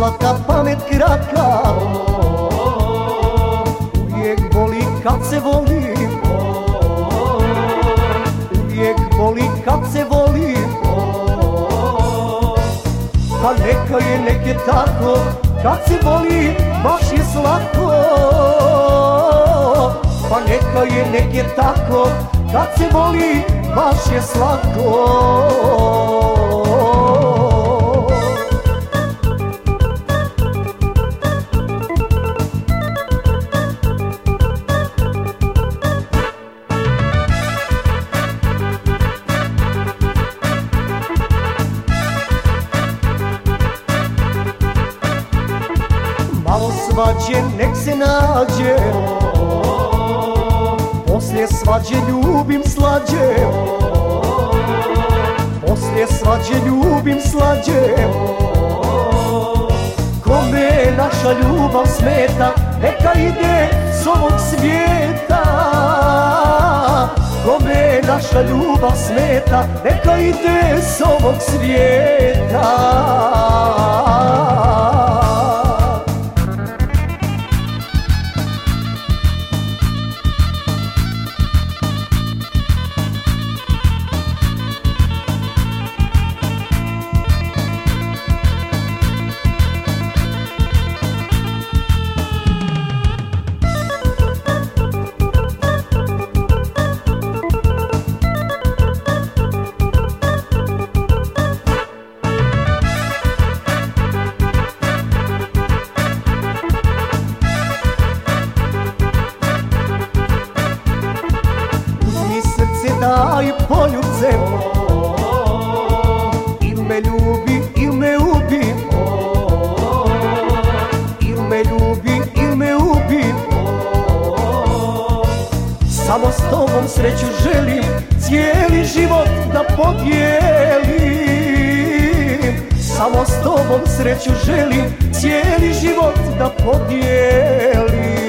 slatka, pamet kratka. Uvijek boli kad se voli, uvijek boli kad se voli. Pa neka je, nek je tako, kad se voli baš je slatko. Pa neka je, nek je tako, kad se voli baš je slatko. Malo svađe nek se nađe, poslije svađe ljubim slađe, poslije svađe ljubim slađe. Kome naša ljubav smeta, neka ide s ovog svijeta. Kome naša ljubav smeta, neka ide s ovog svijeta. Daj poljubce, il me ljubi, il me ubi. Il me ljubi, il me ubi. Samo s tobom sreću želim, cijeli život da podijelim. Samo s tobom sreću želim, cijeli život da podijelim.